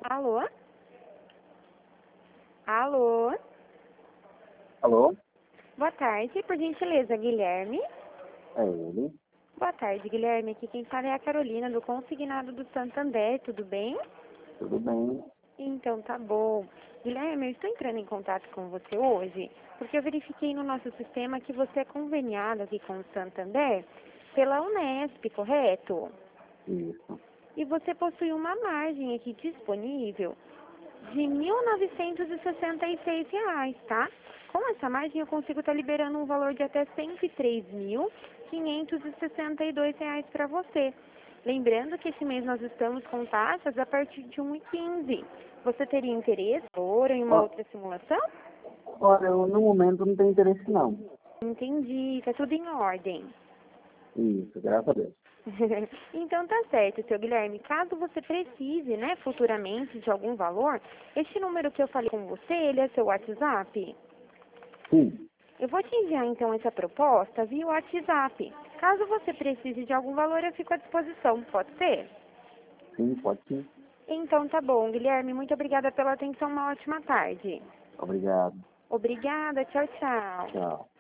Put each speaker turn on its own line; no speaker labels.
Alô? Alô?
Alô?
Boa tarde, por gentileza, Guilherme.
É ele?
Boa tarde, Guilherme. Aqui quem fala é a Carolina, do Consignado do Santander, tudo bem?
Tudo bem?
Então, tá bom. Guilherme, eu estou entrando em contato com você hoje porque eu verifiquei no nosso sistema que você é conveniado aqui com o Santander pela Unesp, correto?
Isso.
E você possui uma margem aqui disponível de R$ 1.966, tá? Com essa margem eu consigo estar liberando um valor de até R$ 103.562 para você. Lembrando que esse mês nós estamos com taxas a partir de 1,15. Você teria interesse ou em uma
Ó,
outra simulação?
olha, eu no momento não tenho interesse não.
Entendi, tá tudo em ordem.
Isso, graças a Deus.
Então tá certo, seu Guilherme. Caso você precise, né, futuramente de algum valor, este número que eu falei com você, ele é seu WhatsApp?
Sim,
Eu vou te enviar então essa proposta via WhatsApp. Caso você precise de algum valor, eu fico à disposição. Pode ser?
sim, pode sim.
Então tá bom, Guilherme. Muito obrigada pela atenção. Uma ótima tarde.
Obrigado.
Obrigada. Tchau, tchau.
Tchau.